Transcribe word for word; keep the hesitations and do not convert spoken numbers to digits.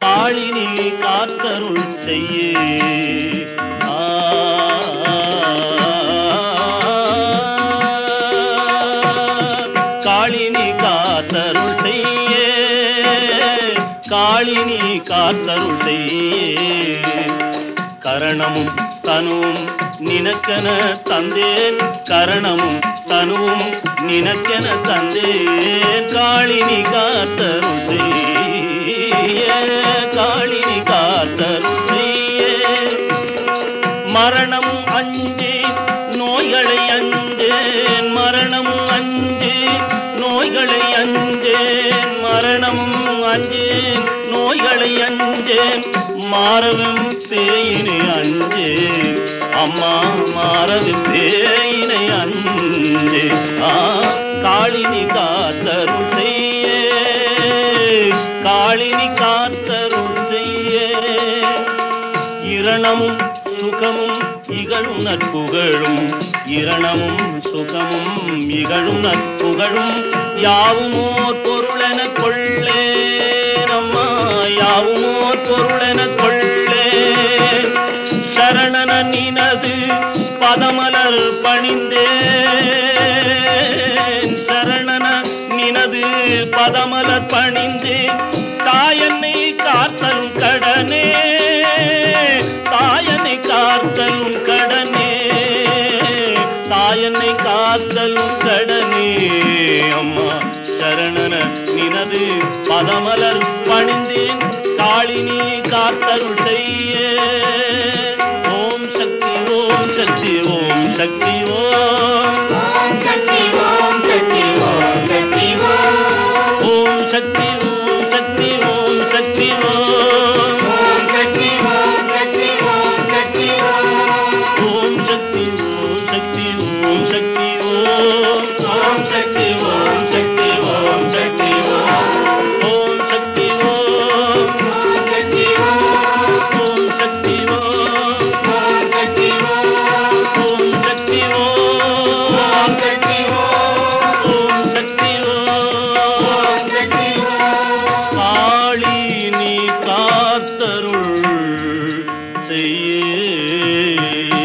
காளினி காத்தருள் செய்யே. காளினி காத்தருள் செய்யே, காளினி காத்தருள் செய்யே. கரணமும் தனுவும் நினக்கென தந்தேன், கரணமும் தனுவும் நினக்கென தந்தேன். காளினி காத்தருள் செய்யே, காளினி காத்தருள் செய்யே. மரணம் அஞ்சு நோய்களை அஞ்சேன், மரணமும் அஞ்சு நோய்களை அஞ்சேன், மரணமும் அஞ்சேன் நோய்களை அஞ்சேன். மாறவும் பேயினை அஞ்சேன், அம்மா மாறவும் பேயினை அஞ்சேன். ஆ காளினி காத்தருள் செய்யே, காளினி காத்தருள் செய்யே. இரணமும் சுகமும் இகழும் நற்புகழும், இரணமும் சுகமும் இகழும் நற்புகழும் யாவுமோர் பொருளென கொள்ளேன், அம்மா யாவுமோர் பொருளென கொள்ளேன். சரணன நினது பதமலர் பணிந்தேன், சரணன நினது பதமலர் பணிந்தேன். தாயன்னை காத்தலும் கடனே, தாயன்னை காத்தலும் கடனே, தாயன்னை காத்தலும் கடனே. அம்மா சரணன நினது பதமலர் பணிந்தேன், காளினி காத்தருள் செய்யே. ஓம் சக்தி ஓம் சக்தி ஓம் சக்தி ஓம் ஓம் சக்தி ஓம் சக்தி ஓம் சக்தி ஓம் ஓம் சக்தி ஓம் சக்தி ஓம் சக்தி ஓம் ஓம் சக்தி ஓம் சக்தி ஓம் சக்தி ஓம் சக்தி ஓம் சக்தி ஓம் சக்தி ஓம் ஓம் சக்தி ஓம் சக்தி ஓம் சக்தி ஓம் சக்தி ஓம் சக்தி ஓம் சக்தி ஓம் ஓம் சக்தி ஓம் சக்தி ஓம் ஓம் சக்தி ஓம் சக்தி ஓம் சக்தி காளினி காத்தருள் செய்யே.